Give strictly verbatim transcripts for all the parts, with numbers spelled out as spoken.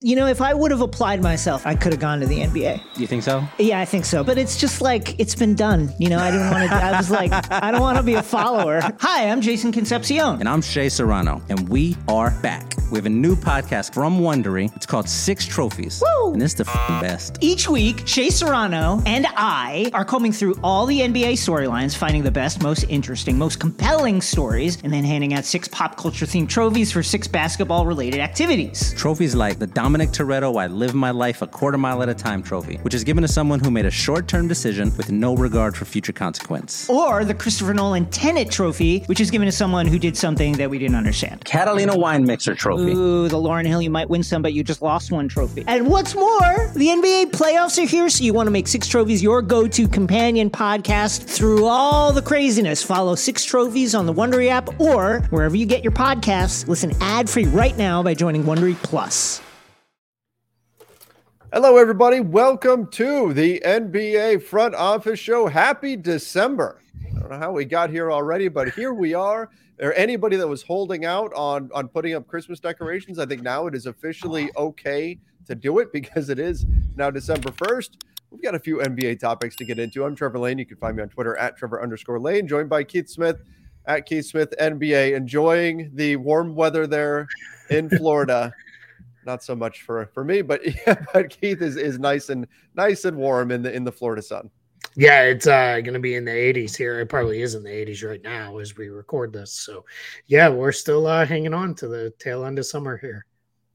You know, if I would have applied myself, I could have gone to the N B A. You think so? Yeah, I think so. But it's just like, it's been done. You know, I didn't want to, I was like, I don't want to be a follower. Hi, I'm Jason Concepcion. And I'm Shea Serrano. And we are back. We have a new podcast from Wondery. It's called Six Trophies. Woo! And it's the f***ing best. Each week, Shea Serrano and I are combing through all the N B A storylines, finding the best, most interesting, most compelling stories, and then handing out six pop culture themed trophies for six basketball related activities. Trophies like the Dominic Toretto I Live My Life a Quarter Mile at a Time trophy, which is given to someone who made a short-term decision with no regard for future consequence. Or the Christopher Nolan Tenet trophy, which is given to someone who did something that we didn't understand. Catalina Wine Mixer trophy. Ooh, the Lauryn Hill, you might win some, but you just lost one trophy. And what's more, the N B A playoffs are here, so you want to make Six Trophies your go-to companion podcast through all the craziness. Follow Six Trophies on the Wondery app or wherever you get your podcasts. Listen ad-free right now by joining Wondery Plus. Hello, everybody. Welcome to the N B A Front Office Show. Happy December. I don't know how we got here already, but here we are. Or anybody that was holding out on, on putting up Christmas decorations, I think now it is officially okay to do it because it is now December first. We've got a few N B A topics to get into. I'm Trevor Lane. You can find me on Twitter at Trevor underscore Lane, joined by Keith Smith at Keith Smith N B A, enjoying the warm weather there in Florida. Not so much for, for me, but yeah, but Keith is, is nice and nice and warm in the in the Florida sun. Yeah, it's uh, going to be in the eighties here. It probably is in the eighties right now as we record this. So, yeah, we're still uh, hanging on to the tail end of summer here.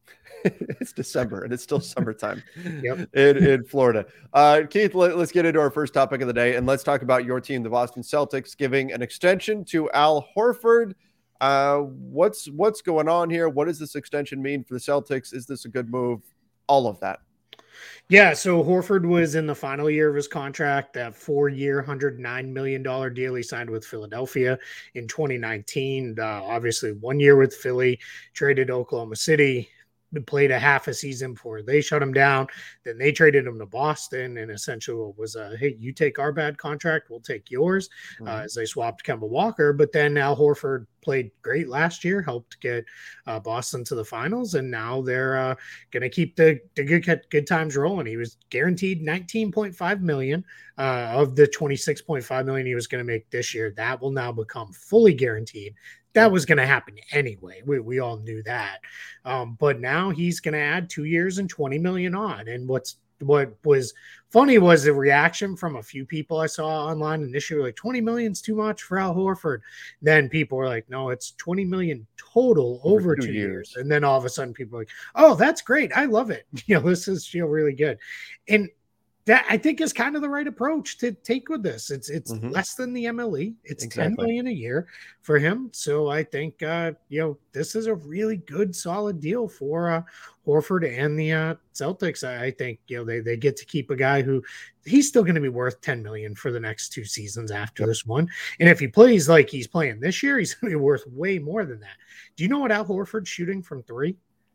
It's December and it's still summertime Yep. in, in Florida. Uh, Keith, let, let's get into our first topic of the day, and let's talk about your team, the Boston Celtics, giving an extension to Al Horford. Uh, what's what's going on here? What does this extension mean for the Celtics? Is this a good move? All of that. Yeah, so Horford was in the final year of his contract, that four-year, one hundred nine million dollars deal he signed with Philadelphia in twenty nineteen. Uh, obviously, one year with Philly, traded to Oklahoma City, played a half a season before they shut him down. Then they traded him to Boston, and essentially what was a, hey, you take our bad contract, we'll take yours, mm-hmm. uh, as they swapped Kemba Walker. But then Al Horford played great last year, helped get uh, Boston to the finals, and now they're uh, going to keep the, the good good times rolling. He was guaranteed nineteen point five million dollars uh, of the twenty-six point five million dollars he was going to make this year. That will now become fully guaranteed. That was going to happen anyway. We we all knew that. Um, but now he's going to add two years and twenty million on. And what's what was funny was the reaction from a few people I saw online initially, like twenty million is too much for Al Horford. Then people were like, no, it's twenty million total over, over two, two years. years. And then all of a sudden people are like, oh, that's great. I love it. You know, this is feel really good. And that I think is kind of the right approach to take with this. It's it's mm-hmm. less than the M L E. It's exactly. ten million a year for him. So I think uh, you know, this is a really good, solid deal for uh, Horford and the uh, Celtics. I, I think you know they they get to keep a guy who he's still going to be worth ten million for the next two seasons after yep. this one. And if he plays like he's playing this year, he's going to be worth way more than that. Do you know what Al Horford's shooting from three?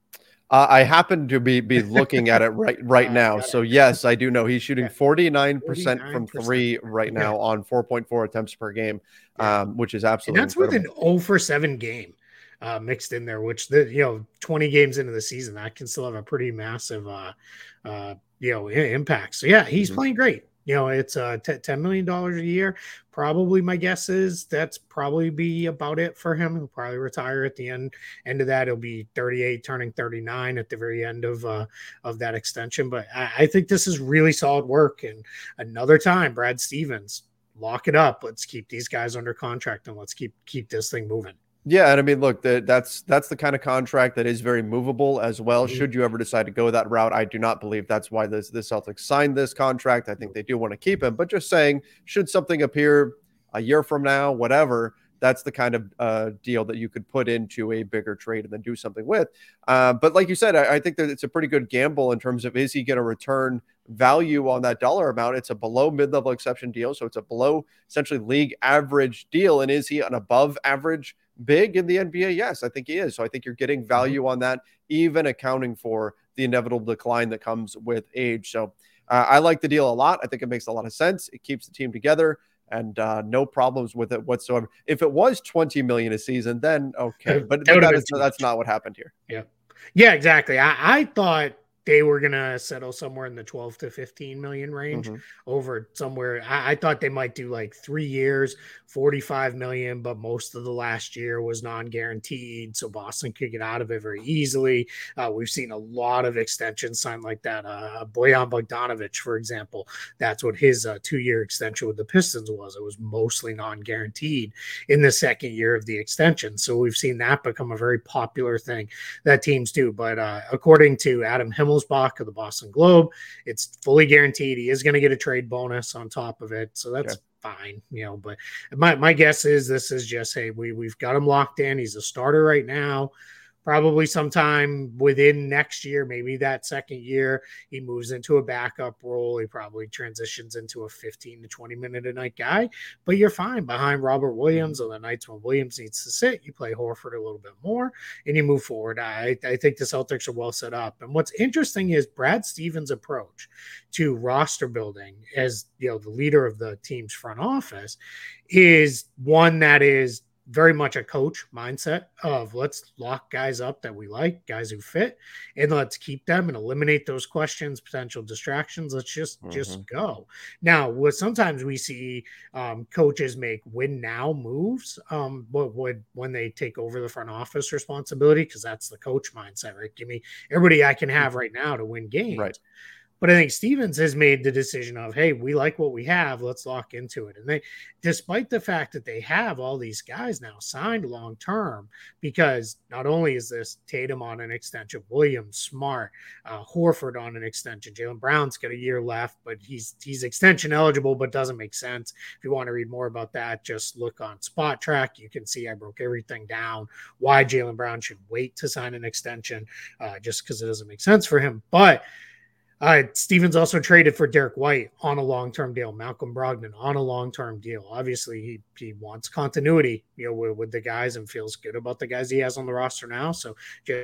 Uh, I happen to be be looking at it right right now. So, yes, I do know he's shooting forty-nine percent from three right now yeah. on four point four attempts per game, um, which is absolutely and that's incredible. With an oh for seven game uh, mixed in there, which, the you know, twenty games into the season, that can still have a pretty massive, uh, uh, you know, impact. So, yeah, he's mm-hmm. playing great. You know, it's uh, ten million dollars a year. Probably my guess is that's probably be about it for him. He'll probably retire at the end end of that. He'll be thirty-eight, turning thirty-nine at the very end of uh, of that extension. But I, I think this is really solid work. And another time, Brad Stevens, lock it up. Let's keep these guys under contract and let's keep keep this thing moving. Yeah, and I mean, look, the, that's that's the kind of contract that is very movable as well. Mm-hmm. Should you ever decide to go that route, I do not believe that's why this the Celtics signed this contract. I think they do want to keep him, but just saying, should something appear a year from now, whatever, that's the kind of uh, deal that you could put into a bigger trade and then do something with. Uh, but like you said, I, I think that it's a pretty good gamble in terms of, is he going to return value on that dollar amount? It's a below mid-level exception deal, so it's a below essentially league average deal. And is he an above average big in the N B A? Yes, I think he is. So I think you're getting value on that, even accounting for the inevitable decline that comes with age. So uh, I like the deal a lot. I think it makes a lot of sense. It keeps the team together, and uh, no problems with it whatsoever. If it was twenty million a season, then okay, but that that is, that's not what happened here. Yeah, yeah, exactly. I, I thought they were going to settle somewhere in the twelve to fifteen million range mm-hmm. over somewhere. I, I thought they might do like three years, forty-five million, but most of the last year was non-guaranteed. So Boston could get out of it very easily. Uh, we've seen a lot of extensions signed like that. Uh, Bojan Bogdanovic, for example, that's what his uh, two-year extension with the Pistons was. It was mostly non-guaranteed in the second year of the extension. So we've seen that become a very popular thing that teams do. But uh, according to Adam Himmelsbach of the Boston Globe, it's fully guaranteed. He is going to get a trade bonus on top of it. So that's yeah. fine, you know, but my, my guess is this is just, hey, we, we've got him locked in. He's a starter right now. Probably sometime within next year, maybe that second year, he moves into a backup role. He probably transitions into a fifteen to twenty minute a night guy, but you're fine behind Robert Williams. On the nights when Williams needs to sit, you play Horford a little bit more and you move forward. I, I think the Celtics are well set up. And what's interesting is Brad Stevens' approach to roster building as, you know, the leader of the team's front office is one that is very much a coach mindset of let's lock guys up that we like, guys who fit, and let's keep them and eliminate those questions, potential distractions. Let's just, mm-hmm. just go. Now, what sometimes we see um, coaches make win now moves, um, but would when they take over the front office responsibility, because that's the coach mindset, right? Give me everybody I can have right now to win games. Right. But I think Stevens has made the decision of, hey, we like what we have. Let's lock into it. And they, despite the fact that they have all these guys now signed long term, because not only is this Tatum on an extension, Williams, Smart, uh, Horford on an extension, Jaylen Brown's got a year left, but he's he's extension eligible, but doesn't make sense. If you want to read more about that, just look on Spot Track. You can see I broke everything down why Jaylen Brown should wait to sign an extension, uh, just because it doesn't make sense for him. But Uh, Stevens also traded for Derek White on a long-term deal, Malcolm Brogdon on a long-term deal. Obviously, he he wants continuity, you know, with, with the guys and feels good about the guys he has on the roster now. So,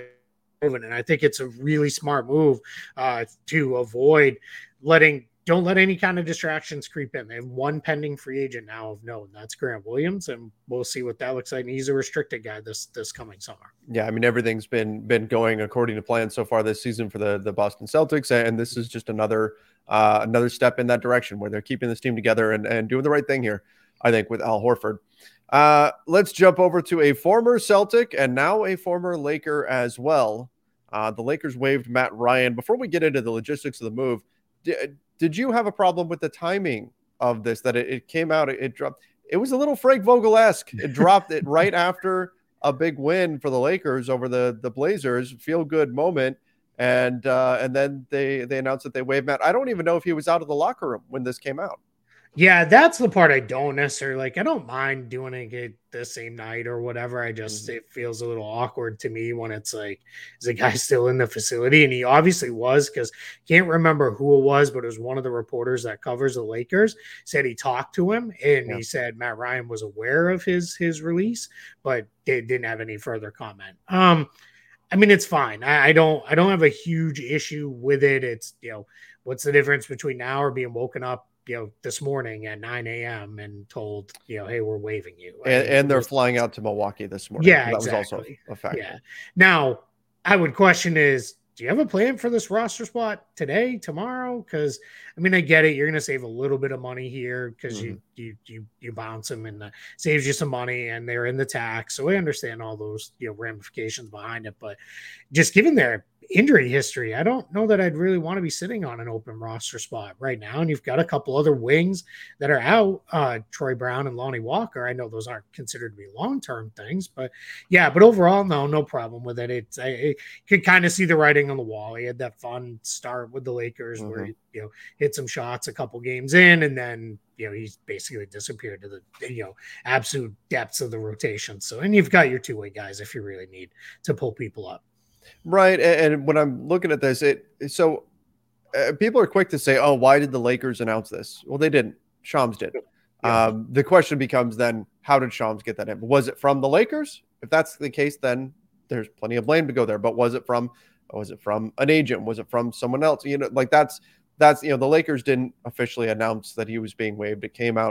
and I think it's a really smart move uh, to avoid letting. Don't let any kind of distractions creep in. They have one pending free agent now of note, and that's Grant Williams, and we'll see what that looks like. And he's a restricted guy this this coming summer. Yeah, I mean, everything's been been going according to plan so far this season for the, the Boston Celtics, and this is just another uh, another step in that direction where they're keeping this team together and, and doing the right thing here, I think, with Al Horford. Uh, let's jump over to a former Celtic and now a former Laker as well. Uh, the Lakers waived Matt Ryan. Before we get into the logistics of the move, did, did you have a problem with the timing of this, that it, it came out, it, it dropped? It was a little Frank Vogel-esque. It dropped it right after a big win for the Lakers over the, the Blazers, feel good moment. And, uh, and then they, they announced that they waived Matt. I don't even know if he was out of the locker room when this came out. Yeah, that's the part I don't necessarily like. I don't mind doing it the same night or whatever. I just, mm-hmm. it feels a little awkward to me when it's like, is the guy still in the facility? And he obviously was, because can't remember who it was, but it was one of the reporters that covers the Lakers said he talked to him and yeah. he said Matt Ryan was aware of his, his release, but they didn't have any further comment. Um, I mean, it's fine. I, I don't, I don't have a huge issue with it. It's, you know, what's the difference between now or being woken up, you know, this morning at nine a.m. and told, you know, hey, we're waiving you. And, mean, and they're flying out to Milwaukee this morning. Yeah, that exactly. was also a factor. Yeah. Now, I would question is, do you have a plan for this roster spot today, tomorrow? Because, I mean, I get it. You're going to save a little bit of money here because mm-hmm. you, you you you bounce them and the, saves you some money, and they're in the tax. So I understand all those, you know, ramifications behind it. But just given their injury history, I don't know that I'd really want to be sitting on an open roster spot right now. And you've got a couple other wings that are out, uh, Troy Brown and Lonnie Walker. I know those aren't considered to be long-term things, but yeah, but overall, no, no problem with it. It's, I, I could kind of see the writing on the wall. He had that fun start with the Lakers mm-hmm. where he, you know, hit some shots a couple games in, and then, you know, he's basically disappeared to the, you know, absolute depths of the rotation. So, and you've got your two-way guys if you really need to pull people up. Right. And, and when I'm looking at this, it so uh, people are quick to say, oh, why did the Lakers announce this? Well, they didn't. Shams did. Yeah. Um, the question becomes then, how did Shams get that in? Was it from the Lakers? If that's the case, then there's plenty of blame to go there. But was it from, was it from an agent? Was it from someone else? You know, like that's, that's, you know, the Lakers didn't officially announce that he was being waived. It came out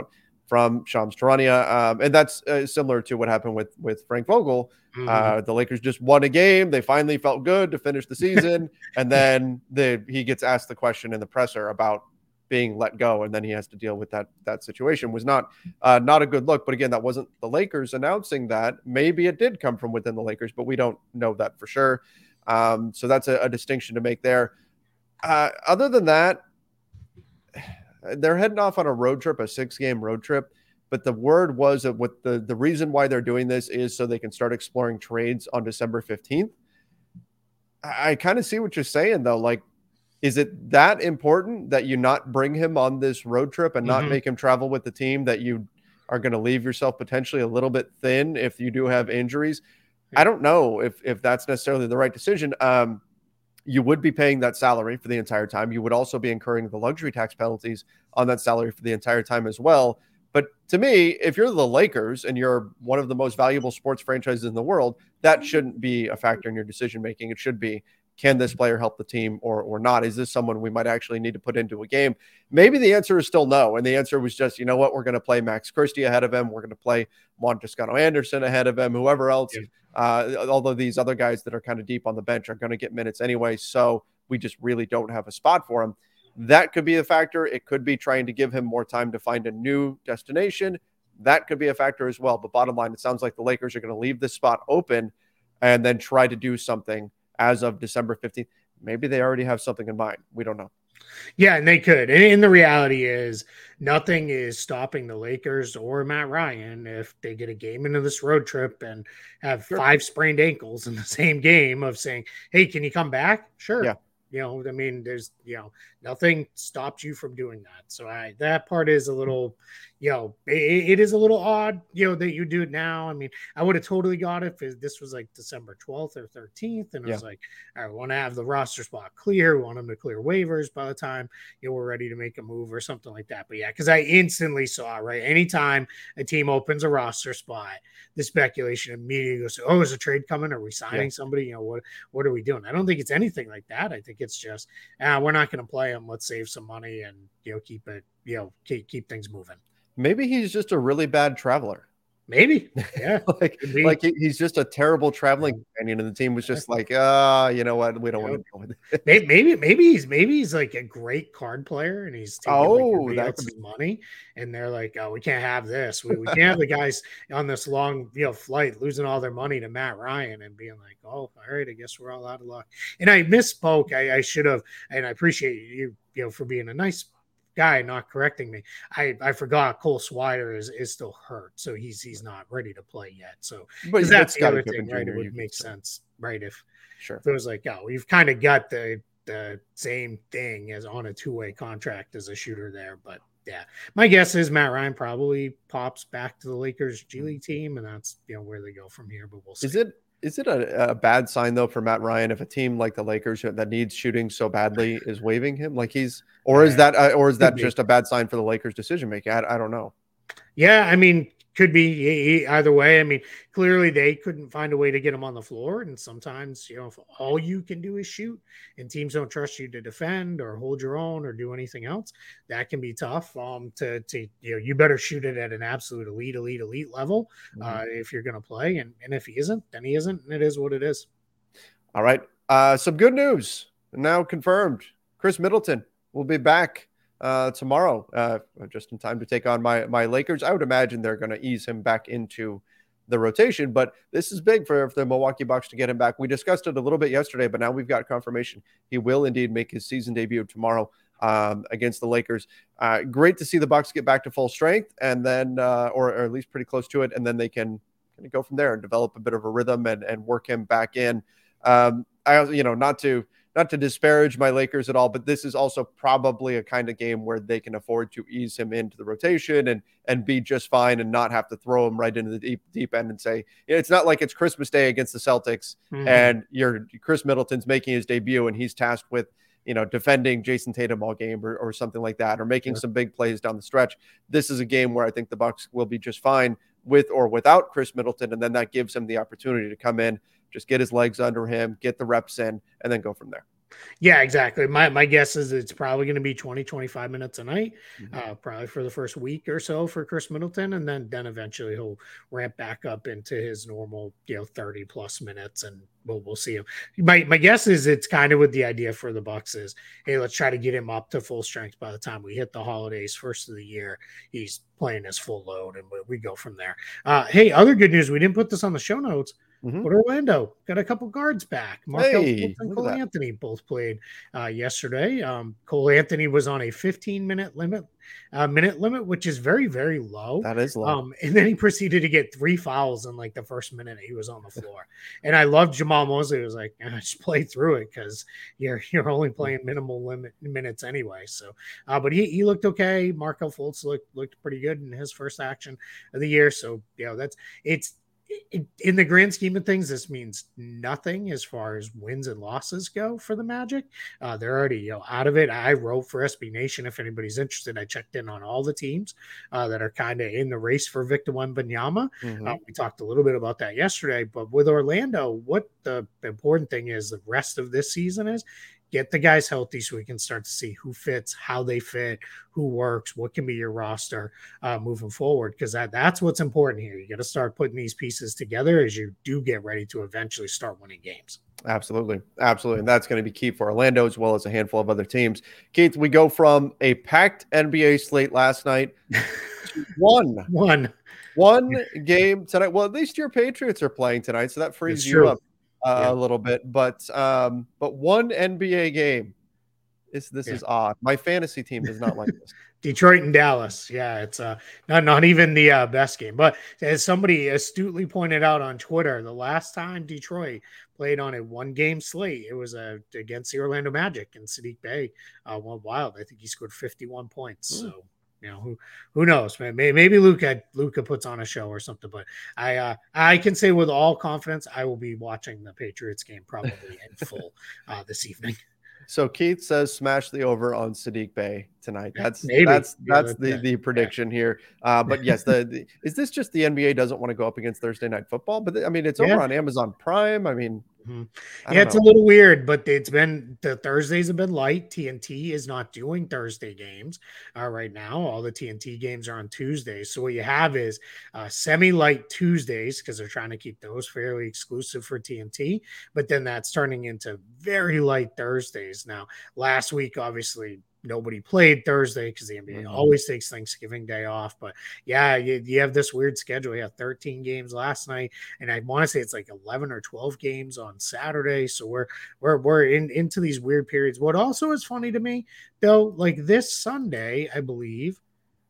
from Shams Charania. Um, and that's uh, similar to what happened with, with Frank Vogel. Mm-hmm. Uh, the Lakers just won a game. They finally felt good to finish the season. And then the, he gets asked the question in the presser about being let go. And then he has to deal with that, that situation. Was not, uh, not a good look. But again, that wasn't the Lakers announcing that. Maybe it did come from within the Lakers, but we don't know that for sure. Um, so that's a, a distinction to make there. Uh, other than that, they're heading off on a road trip, a six game road trip. But the word was that what the, the reason why they're doing this is so they can start exploring trades on December fifteenth. I, I kind of see what you're saying, though. Like, is it that important that you not bring him on this road trip and not mm-hmm. make him travel with the team, that you are going to leave yourself potentially a little bit thin if you do have injuries? I don't know if, if that's necessarily the right decision. Um, you would be paying that salary for the entire time. You would also be incurring the luxury tax penalties on that salary for the entire time as well. But to me, if you're the Lakers and you're one of the most valuable sports franchises in the world, that shouldn't be a factor in your decision-making. It should be, can this player help the team or or not? Is this someone we might actually need to put into a game? Maybe the answer is still no. And the answer was just, you know what, we're going to play Max Christie ahead of him. We're going to play Juan Toscano Anderson ahead of him, whoever else. Yeah. Uh, although these other guys that are kind of deep on the bench are going to get minutes anyway. So we just really don't have a spot for him. That could be a factor. It could be trying to give him more time to find a new destination. That could be a factor as well. But bottom line, it sounds like the Lakers are going to leave this spot open and then try to do something as of December fifteenth. Maybe they already have something in mind. We don't know. Yeah, and they could. And, and the reality is nothing is stopping the Lakers or Matt Ryan if they get a game into this road trip and have sure. five sprained ankles in the same game of saying, hey, can you come back? Sure. Yeah. You know, I mean, there's, you know, nothing stopped you from doing that. So I, that part is a little, you know, it, it is a little odd, you know, that you do it now. I mean, I would have totally got it if this was like December twelfth or thirteenth. And yeah. I was like, I want to have the roster spot clear. We want them to clear waivers by the time, you know, we're ready to make a move or something like that. But yeah, because I instantly saw, right, anytime a team opens a roster spot, the speculation immediately goes, oh, is a trade coming? Are we signing yeah. somebody? You know, what, what are we doing? I don't think it's anything like that. I think it's just, ah, we're not going to play them. Let's save some money and, you know, keep it, you know, keep, keep things moving. Maybe he's just a really bad traveler. Maybe. Yeah. like, like he, he's just a terrible traveling yeah. companion. And the team was just like, ah, uh, you know what? We don't you want know, to go with it. maybe, maybe, maybe he's, maybe he's like a great card player and he's taking oh, like that's be- money. And they're like, oh, we can't have this. We, we can't have the guys on this long, you know, flight losing all their money to Matt Ryan and being like, oh, all right, I guess we're all out of luck. And I misspoke. I, I should have, and I appreciate you, you know, for being a nice guy not correcting me. I, I forgot Cole Swider is, is still hurt, so he's he's not ready to play yet. So but that's the other thing, right? It would make sense, right? If sure, if it was like, oh, you've kind of got the the same thing as on a two way contract as a shooter there, but yeah, my guess is Matt Ryan probably pops back to the Lakers G League team, and that's you know where they go from here. But we'll see. Is it Is it a, a bad sign, though, for Matt Ryan if a team like the Lakers that needs shooting so badly is waiving him? Like he's, or is that, uh, or is that just a bad sign for the Lakers' decision making? I, I don't know. Yeah, I mean, could be either way. I mean, clearly they couldn't find a way to get him on the floor, and sometimes you know if all you can do is shoot, and teams don't trust you to defend or hold your own or do anything else, that can be tough. Um, to to you know, you better shoot it at an absolute elite, elite, elite level mm-hmm. uh, if you're going to play, and and if he isn't, then he isn't, and it is what it is. All right, uh, some good news now confirmed. Chris Middleton will be back Uh, tomorrow, uh, just in time to take on my my Lakers. I would imagine they're going to ease him back into the rotation, but this is big for, for the Milwaukee Bucks to get him back. We discussed it a little bit yesterday, but now we've got confirmation he will indeed make his season debut tomorrow um, against the Lakers. Uh, great to see the Bucks get back to full strength, and then uh, or, or at least pretty close to it, and then they can kind of go from there and develop a bit of a rhythm and and work him back in. Um, I you know not to. Not to disparage my Lakers at all, but this is also probably a kind of game where they can afford to ease him into the rotation and and be just fine and not have to throw him right into the deep deep end and say, it's not like it's Christmas Day against the Celtics mm-hmm. and you're Chris Middleton's making his debut and he's tasked with, you know, defending Jason Tatum all game or, or something like that, or making sure. some big plays down the stretch. This is a game where I think the Bucks will be just fine with or without Chris Middleton, and then that gives him the opportunity to come in, just get his legs under him, get the reps in, and then go from there. Yeah, exactly. My my guess is it's probably going to be twenty, twenty-five minutes a night, Mhm. uh, probably for the first week or so for Chris Middleton. And then, then eventually he'll ramp back up into his normal, you know, thirty plus minutes and we'll, we'll see him. My, my guess is it's kind of with the idea for the Bucks is, hey, let's try to get him up to full strength by the time we hit the holidays, first of the year. He's playing his full load and we, we go from there. Uh, hey, other good news. We didn't put this on the show notes. Mhm. But Orlando got a couple guards back. Markel Hey, Fultz and look at Cole that. Anthony both played uh, yesterday. Um, Cole Anthony was on a fifteen minute limit, uh, minute limit, which is very, very low. That is low. Um, and then he proceeded to get three fouls in like the first minute he was on the floor. And I love Jamal Mosley. He was like, eh, just play through it because you're you're only playing minimal limit minutes anyway. So, uh, but he, he looked okay. Markel Fultz looked looked pretty good in his first action of the year. So, you know, that's it's. In the grand scheme of things, this means nothing as far as wins and losses go for the Magic. Uh, they're already you know out of it. I wrote for S B Nation if anybody's interested. I checked in on all the teams uh, that are kind of in the race for Victor Wembanyama. Mhm. Uh, we talked a little bit about that yesterday, but with Orlando, what the important thing is the rest of this season is get the guys healthy so we can start to see who fits, how they fit, who works, what can be your roster uh, moving forward. Because that, that's what's important here. You got to start putting these pieces together as you do get ready to eventually start winning games. Absolutely. Absolutely. And that's going to be key for Orlando as well as a handful of other teams. Keith, we go from a packed N B A slate last night to one. One. One game tonight. Well, at least your Patriots are playing tonight, so that frees That's you true. up uh, Yeah. a little bit. But um, but one N B A game. This this Yeah. is odd. My fantasy team does not like this. Detroit and Dallas. Yeah, it's uh not not even the uh, best game. But as somebody astutely pointed out on Twitter, the last time Detroit played on a one game slate, it was uh, against the Orlando Magic, and Sadiq Bey uh, went wild. I think he scored fifty-one points. Ooh. So you know who who knows, man. Maybe, maybe Luca Luca puts on a show or something. But I uh, I can say with all confidence, I will be watching the Patriots game probably in full uh, this evening. So Keith says smash the over on Sadiq Bey tonight. That's Maybe. that's Yeah, that's that's the, it. the prediction here. Uh, but yes, the, the is this just the N B A doesn't want to go up against Thursday night football? But I mean, it's Yeah. over on Amazon Prime. I mean, Mhm. I Yeah, don't it's know. a little weird, but it's been the Thursdays have been light. T N T is not doing Thursday games uh, right now. All the T N T games are on Tuesdays. So what you have is uh, semi-light Tuesdays because they're trying to keep those fairly exclusive for T N T. But then that's turning into very light Thursdays. Now, last week, obviously, nobody played Thursday because the N B A Mhm. always takes Thanksgiving Day off. But yeah, you, you have this weird schedule. You have thirteen games last night, and I want to say it's like eleven or twelve games on Saturday. So we're we're we're in into these weird periods. What also is funny to me, though, like this Sunday, I believe.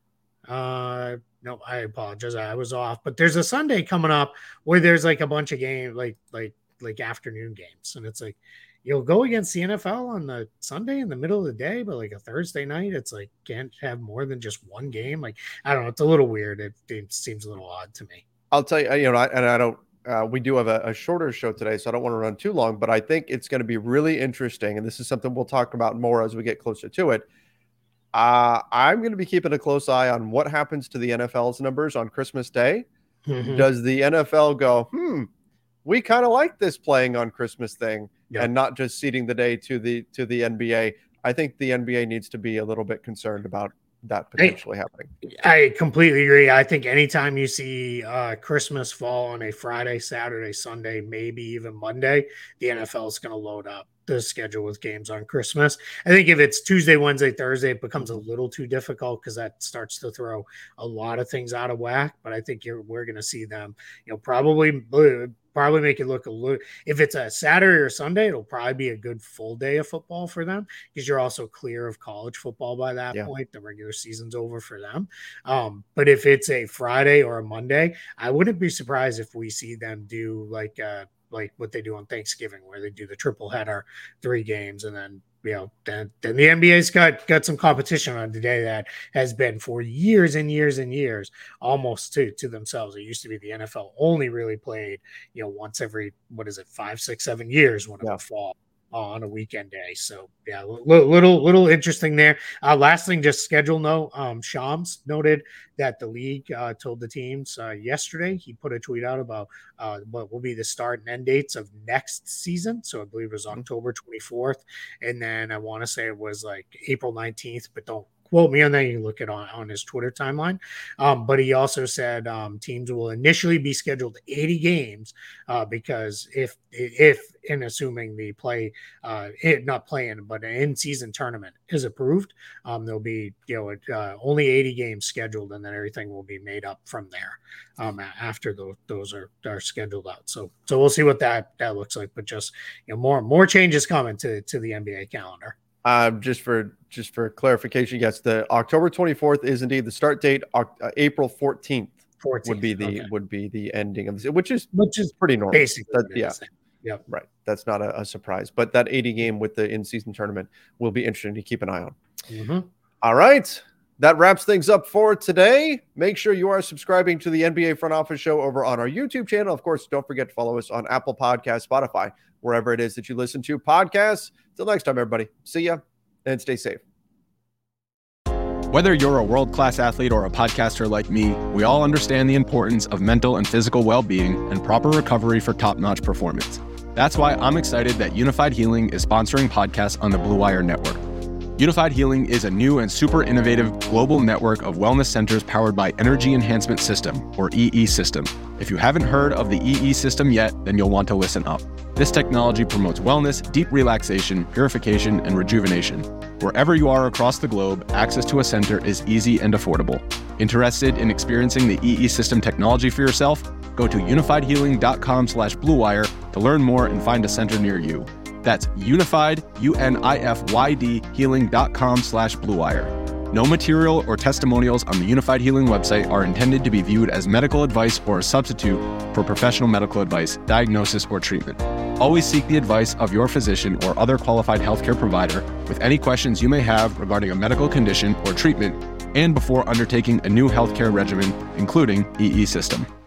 Uh no, I apologize. I was off, but there's a Sunday coming up where there's like a bunch of games, like like like afternoon games, and it's like you'll go against the N F L on the Sunday in the middle of the day, but like a Thursday night, it's like can't have more than just one game. Like I don't know, it's a little weird. It, it seems a little odd to me. I'll tell you, you know, I, and I don't. Uh, we do have a, a shorter show today, so I don't want to run too long. But I think it's going to be really interesting, and this is something we'll talk about more as we get closer to it. Uh, I'm going to be keeping a close eye on what happens to the N F L's numbers on Christmas Day. Mhm. Does the N F L go, hmm, we kind of like this playing on Christmas thing Yeah. and not just ceding the day to the to the N B A? I think the N B A needs to be a little bit concerned about that potentially happening. I completely agree. I think anytime you see uh, Christmas fall on a Friday, Saturday, Sunday, maybe even Monday, the N F L is going to load up the schedule with games on Christmas. I think if it's Tuesday, Wednesday, Thursday, it becomes a little too difficult because that starts to throw a lot of things out of whack. But I think you're, we're going to see them, you know, probably probably make it look a little. If it's a Saturday or Sunday, it'll probably be a good full day of football for them because you're also clear of college football by that Yeah. point. The regular season's over for them. Um, but if it's a Friday or a Monday, I wouldn't be surprised if we see them do like uh like what they do on Thanksgiving, where they do the triple header, three games, and then you know then then the N B A's got got some competition on today that has been for years and years and years almost to to themselves. It used to be the N F L only really played you know once every what is it five six seven years when it Yeah. would fall. uh, on a weekend day. So yeah, little little, little interesting there. Uh, last thing, just schedule note. Um, Shams noted that the league uh, told the teams uh, yesterday. He put a tweet out about uh, what will be the start and end dates of next season. So I believe it was October twenty-fourth, and then I want to say it was like April nineteenth, but don't quote me on that. You can look it on, on his Twitter timeline. Um, but he also said um, teams will initially be scheduled eighty games uh, because if, if in assuming the play, uh, it, not playing, but an in-season tournament is approved, um, there'll be, you know, uh, only eighty games scheduled, and then everything will be made up from there um, after those, those are, are scheduled out. So, so we'll see what that, that looks like, but just, you know, more, more changes coming to, to the N B A calendar. Um, just for just for clarification, yes, the October twenty-fourth is indeed the start date. Uh, April fourteenth would be the okay. would be the ending of this, which is which is pretty normal. Basically, that, yeah, yeah, right. That's not a, a surprise. But that eighty game with the in-season tournament will be interesting to keep an eye on. Mm-hmm. All right, that wraps things up for today. Make sure you are subscribing to the N B A Front Office Show over on our YouTube channel. Of course, don't forget to follow us on Apple Podcasts, Spotify, wherever it is that you listen to podcasts. Till next time, everybody. See ya and stay safe. Whether you're a world-class athlete or a podcaster like me, we all understand the importance of mental and physical well-being and proper recovery for top-notch performance. That's why I'm excited that Unified Healing is sponsoring podcasts on the Blue Wire Network. Unified Healing is a new and super innovative global network of wellness centers powered by Energy Enhancement System, or E E System. If you haven't heard of the E E System yet, then you'll want to listen up. This technology promotes wellness, deep relaxation, purification, and rejuvenation. Wherever you are across the globe, access to a center is easy and affordable. Interested in experiencing the E E System technology for yourself? Go to unified healing dot com slash blue wire to learn more and find a center near you. That's unified, U N I F Y D, healing dot com slash blue wire. No material or testimonials on the Unified Healing website are intended to be viewed as medical advice or a substitute for professional medical advice, diagnosis, or treatment. Always seek the advice of your physician or other qualified healthcare provider with any questions you may have regarding a medical condition or treatment and before undertaking a new healthcare regimen, including E E System.